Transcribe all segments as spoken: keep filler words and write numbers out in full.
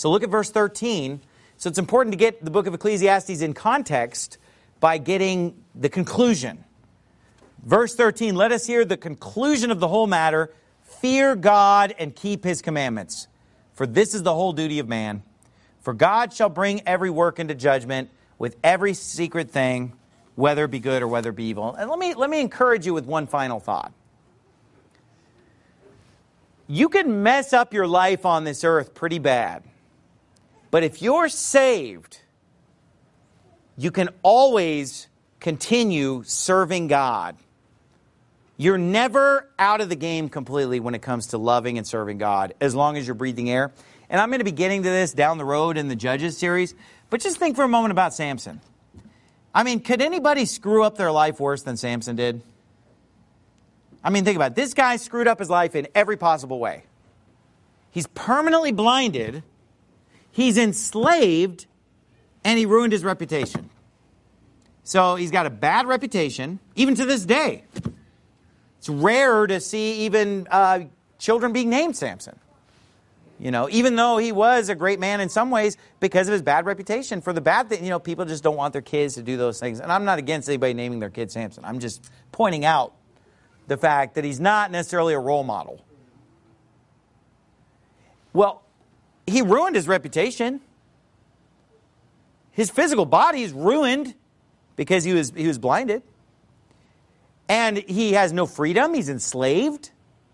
So look at verse thirteen. So it's important to get the book of Ecclesiastes in context by getting the conclusion. Verse thirteen, let us hear the conclusion of the whole matter. Fear God and keep his commandments, for this is the whole duty of man. For God shall bring every work into judgment with every secret thing, whether it be good or whether it be evil. And let me, let me encourage you with one final thought. You can mess up your life on this earth pretty bad. But if you're saved, you can always continue serving God. You're never out of the game completely when it comes to loving and serving God, as long as you're breathing air. And I'm going to be getting to this down the road in the Judges series. But just think for a moment about Samson. I mean, could anybody screw up their life worse than Samson did? I mean, think about it. This guy screwed up his life in every possible way. He's permanently blinded. He's enslaved. And he ruined his reputation. So he's got a bad reputation, even to this day. It's rare to see even uh, children being named Samson. You know, even though he was a great man in some ways because of his bad reputation. For the bad thing, you know, people just don't want their kids to do those things. And I'm not against anybody naming their kid Samson. I'm just pointing out the fact that he's not necessarily a role model. Well, he ruined his reputation. His physical body is ruined because he was, he was blinded. And he has no freedom. He's enslaved.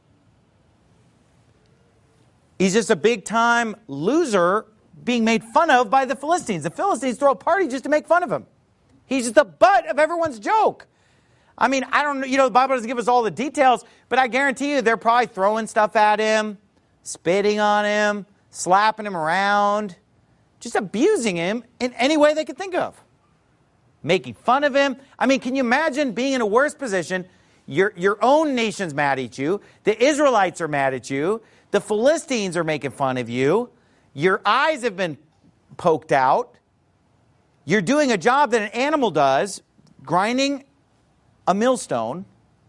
He's just a big-time loser being made fun of by the Philistines. The Philistines throw a party just to make fun of him. He's just the butt of everyone's joke. I mean, I don't know, you know, the Bible doesn't give us all the details, but I guarantee you they're probably throwing stuff at him, spitting on him, slapping him around, just abusing him in any way they could think of. Making fun of him. I mean, can you imagine being in a worse position? Your, your own nation's mad at you. The Israelites are mad at you. The Philistines are making fun of you. Your eyes have been poked out. You're doing a job that an animal does, grinding a millstone.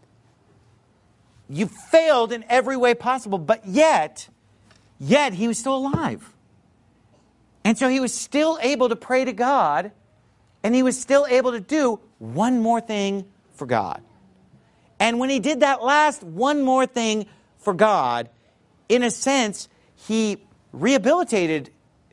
You failed in every way possible, but yet, yet he was still alive. And so he was still able to pray to God, and he was still able to do one more thing for God. And when he did that last one more thing for God, in a sense, he rehabilitated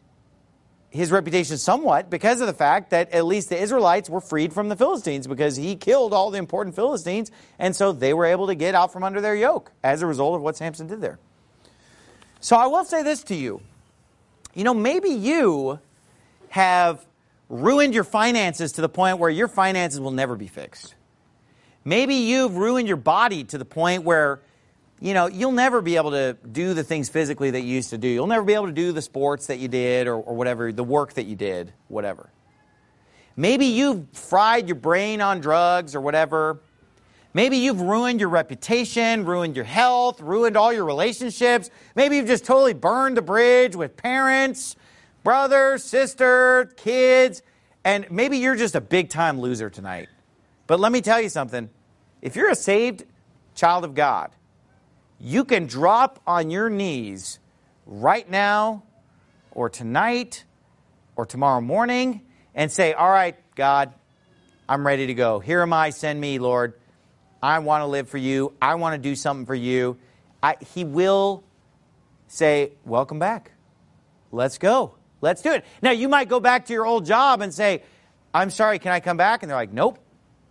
his reputation somewhat because of the fact that at least the Israelites were freed from the Philistines because he killed all the important Philistines, and so they were able to get out from under their yoke as a result of what Samson did there. So I will say this to you. You know, maybe you have ruined your finances to the point where your finances will never be fixed. Maybe you've ruined your body to the point where, you know, you'll never be able to do the things physically that you used to do. You'll never be able to do the sports that you did or, or whatever, the work that you did, whatever. Maybe you've fried your brain on drugs or whatever. Maybe you've ruined your reputation, ruined your health, ruined all your relationships. Maybe you've just totally burned the bridge with parents, brother, sister, kids, and maybe you're just a big-time loser tonight. But let me tell you something. If you're a saved child of God, you can drop on your knees right now or tonight or tomorrow morning and say, all right, God, I'm ready to go. Here am I, send me, Lord. I want to live for you. I want to do something for you. I, he will say, welcome back. Let's go. Let's do it. Now, you might go back to your old job and say, I'm sorry, can I come back? And they're like, nope.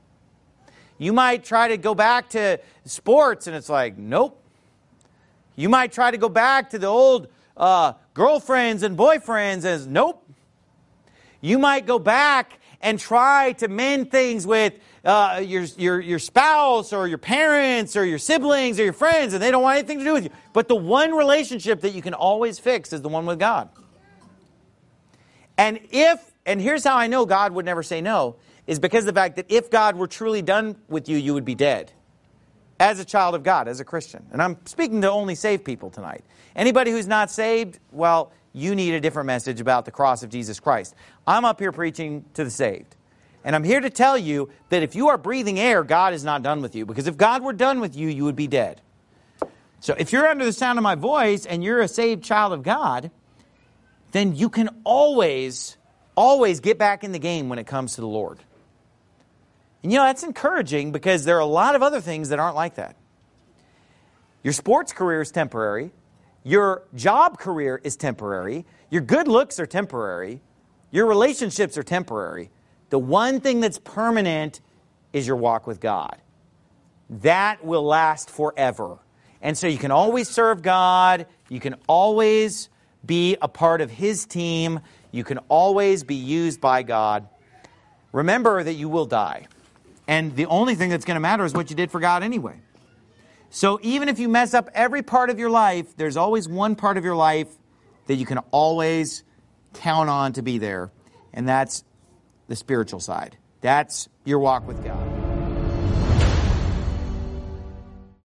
You might try to go back to sports, and it's like, nope. You might try to go back to the old uh, girlfriends and boyfriends, as nope. You might go back and try to mend things with uh, your, your, your spouse or your parents or your siblings or your friends, and they don't want anything to do with you. But the one relationship that you can always fix is the one with God. And if, and here's how I know God would never say no, is because of the fact that if God were truly done with you, you would be dead. As a child of God, as a Christian. And I'm speaking to only saved people tonight. Anybody who's not saved, well, you need a different message about the cross of Jesus Christ. I'm up here preaching to the saved. And I'm here to tell you that if you are breathing air, God is not done with you. Because if God were done with you, you would be dead. So if you're under the sound of my voice and you're a saved child of God, then you can always, always get back in the game when it comes to the Lord. And you know, that's encouraging because there are a lot of other things that aren't like that. Your sports career is temporary. Your job career is temporary. Your good looks are temporary. Your relationships are temporary. The one thing that's permanent is your walk with God. That will last forever. And so you can always serve God. You can always be a part of His team. You can always be used by God. Remember that you will die. And the only thing that's going to matter is what you did for God anyway. So even if you mess up every part of your life, there's always one part of your life that you can always count on to be there. And that's the spiritual side. That's your walk with God.